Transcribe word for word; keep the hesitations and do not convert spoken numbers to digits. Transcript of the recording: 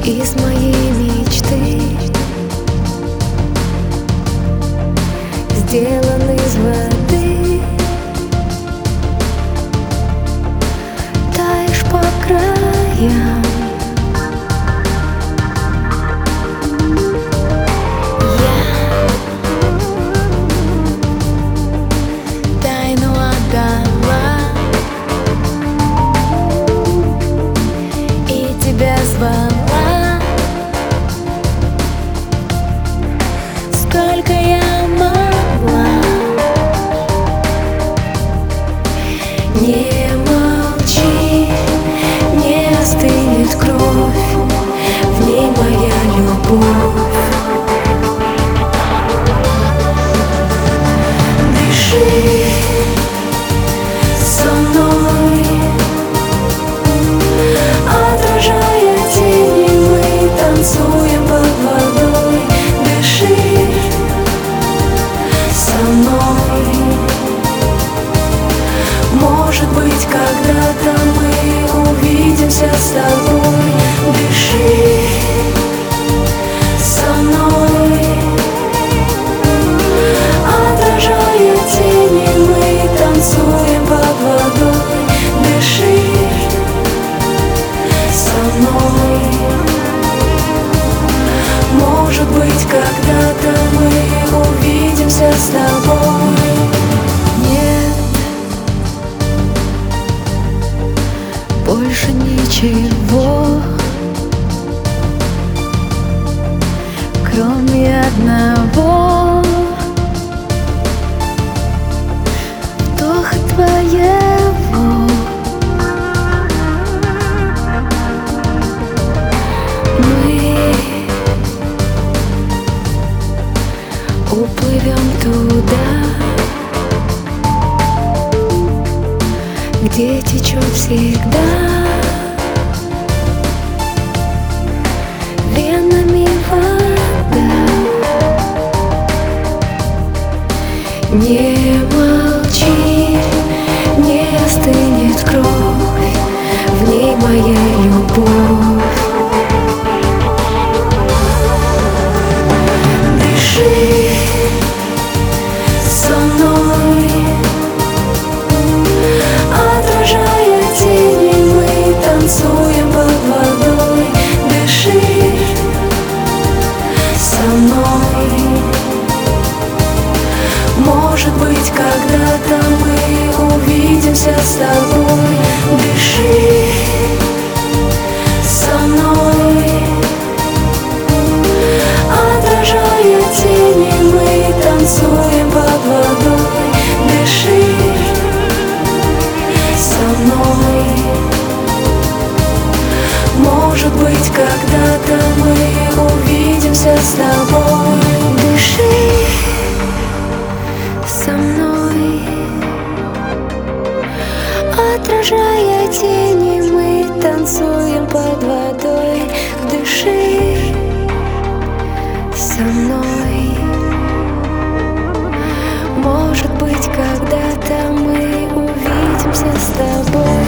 из моей мечты, сделан из воды. Таешь по краям, я тайну отдала и тебя звала. Сколько я могла, не молчи, не остынет кровь, в ней моя любовь. Дыши со мной, отражая тени, мы танцуем под водой. Дыши со мной, может быть, когда-то мы увидимся с тобой. Дыши со мной, отражая тени, мы танцуем под водой. Дыши со мной, может быть, когда-то мы увидимся с тобой. Нет больше ничего, кроме одного вдоха твоего. Мы уплывем туда, где течет всегда венами вода. Не молчи, не остынет кровь, в ней моя любовь. Дыши со мной, отражая тени, мы танцуем под водой. Дыши со мной, может быть, когда-то мы увидимся с тобой. Дыши со мной, отражая тени, мы танцуем под водой. Дыши со мной, может быть, когда-то мы увидимся с тобой. Дыши со мной, отражая тени, мы танцуем под водой. Дыши со мной, может быть, когда-то мы увидимся с тобой.